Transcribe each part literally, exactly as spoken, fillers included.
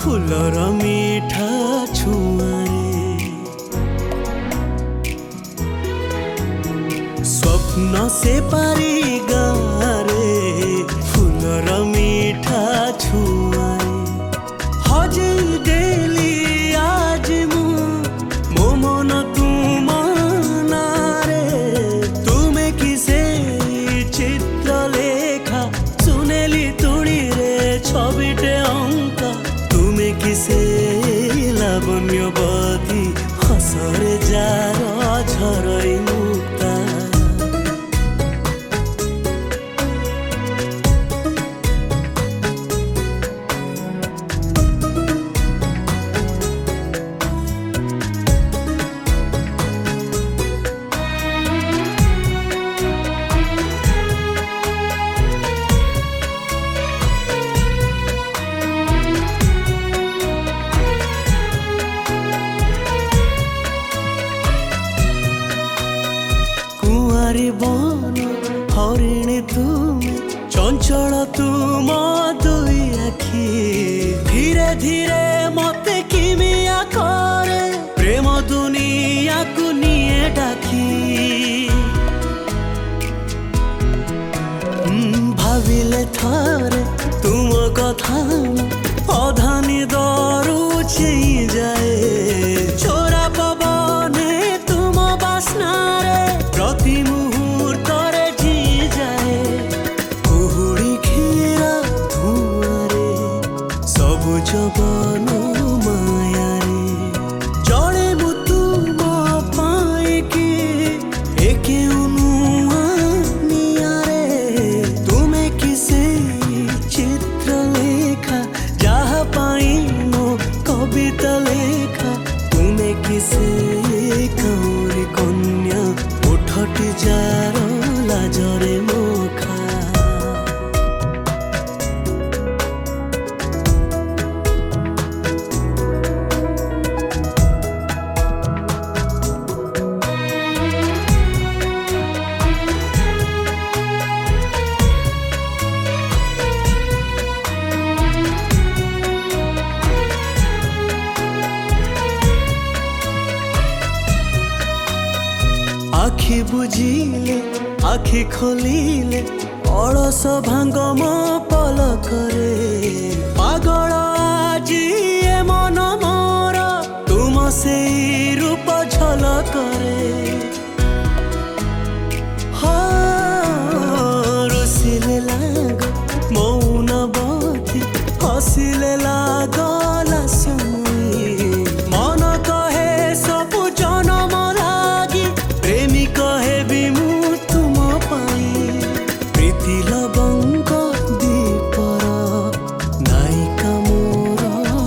Fuller मीठा छुआरे स्वप्न से पारी गारे फुलर मीठा छुआरे हजे डेली आज मु मो मन तुम नारे तुमे किसे चित्र लेखा सुनेली तुड़ी रे छबिटे अंका तुमे किसे लावण्यवती हसरे जार झरई मुक्ता बन हरिणी तुमे चंचल तुम दुई आखि धीरे धीरे मते किमिया करे प्रेम दुनिया को निये डाकी भाविले थारे तुम कथा अधानी दरुची जाए छोरा पवने तुम बासना रे प्रति जबन मायारे जड़े मु तुम पाएकी एके उनुआ नियारे तुमे किसे चित्र लेखा जहा पाई मो कविता लेखा तुमे किसे कौरी कन्या उठटी जार लाजरे मोखा आखि बुझिले आखि खोलिले अलस भांग मो पलकरे पागल आजी ए मन मोर तुम से रूप झलकरे रुसिले लाग मौनवती हसिले लागला समय मन कहे सबु जनम लागी प्रेमी कहे बिमु तुम पाई प्रीति लवंग दीपर नायिका मोर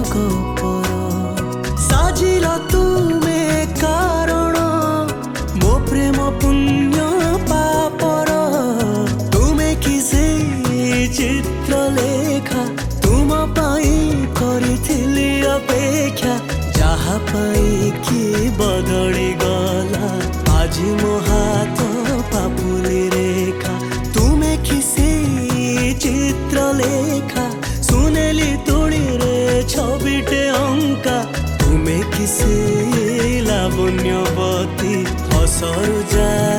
गपर साजिल तुमे कारण मो प्रेम पुण्य पापर तुमे किसे चित्र लेखा तुम पाई करिथिली अपेक्षा जहा पाई कि बदली गला आज मो हाथ पापुली रेखा तुमे किसे चित्र लेखा सुनेली तुड़ी रे छबिटे अंका तुमे किसे लावण्यवती हसरु जा